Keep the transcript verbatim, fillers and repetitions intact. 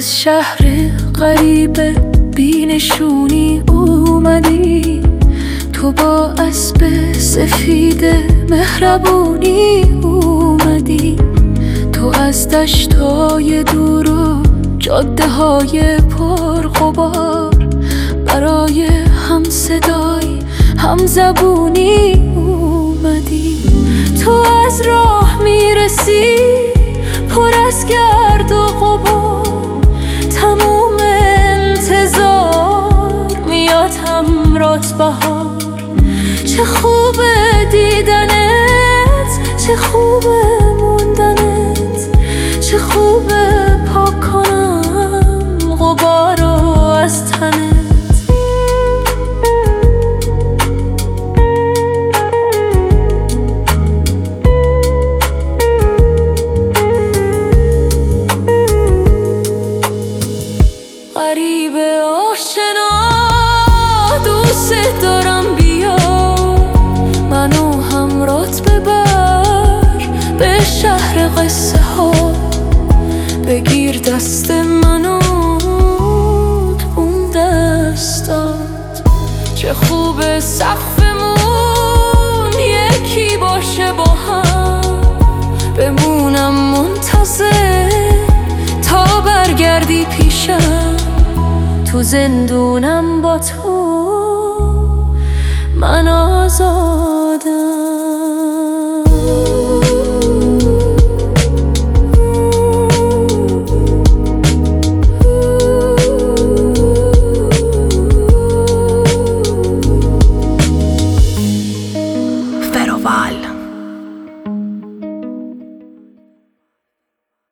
از شهر غریب بینشونی اومدی، تو با اسب سفید مهربونی اومدی، تو از دشتای دور و جاده های پرغبار برای هم صدای هم زبونی اومدی. تو از راه میرسی پر از گرد و غبار، تموم انتظار میاد همرات بهار. چه خوبه دیدنت، چه خوبه موندنت، چه خوبه پاک کنم غبارو از تنت. غریب آشنا دوست دارم، بیا منو همرات ببر به شهر قصه ها، بگیر دست منو اون دستات. چه خوبه سقفمون یکی باشه با هم، بمونم منتظر تا برگردی پیشم. تو زندونم با تو من آزادم. Feroval.